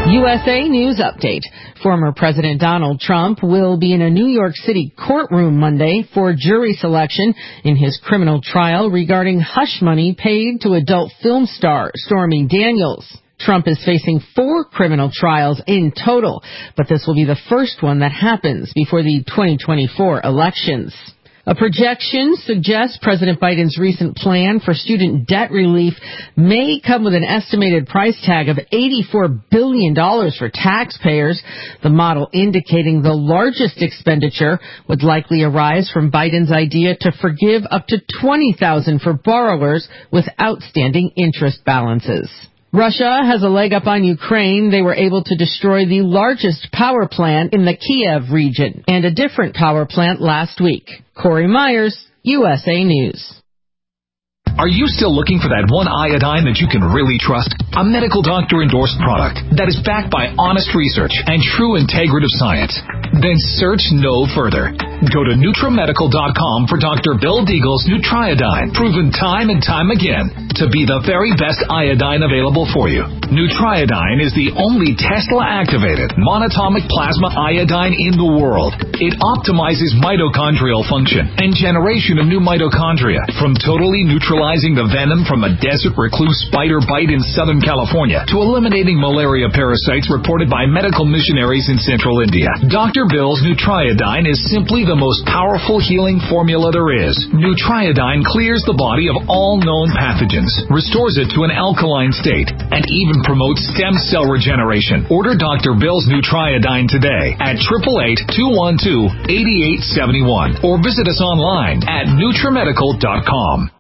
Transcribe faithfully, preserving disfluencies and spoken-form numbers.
U S A News Update. Former President Donald Trump will be in a New York City courtroom Monday for jury selection in his criminal trial regarding hush money paid to adult film star Stormy Daniels. Trump is facing four criminal trials in total, but this will be the first one that happens before the twenty twenty-four elections. A projection suggests President Biden's recent plan for student debt relief may come with an estimated price tag of eighty-four billion dollars for taxpayers, the model indicating the largest expenditure would likely arise from Biden's idea to forgive up to twenty thousand dollars for borrowers with outstanding interest balances. Russia has a leg up on Ukraine. They were able to destroy the largest power plant in the Kiev region and a different power plant last week. Corey Myers, U S A News. Are you still looking for that one iodine that you can really trust? A medical doctor-endorsed product that is backed by honest research and true integrative science? Then search no further. Go to NutriMedical dot com for Doctor Bill Deagle's Nutriodine, proven time and time again to be the very best iodine available for you. Nutriodine is the only Tesla-activated monatomic plasma iodine in the world. It optimizes mitochondrial function and generation of new mitochondria from totally neutralizing the venom from a desert recluse spider bite in Southern California to eliminating malaria parasites reported by medical missionaries in Central India. Doctor Bill's Nutriodine is simply the most powerful healing formula there is. Nutriodine clears the body of all known pathogens, restores it to an alkaline state, and even promotes stem cell regeneration. Order Doctor Bill's Nutriodine today at eight eight eight, two one two, eight eight seven one or visit us online at NutriMedical dot com.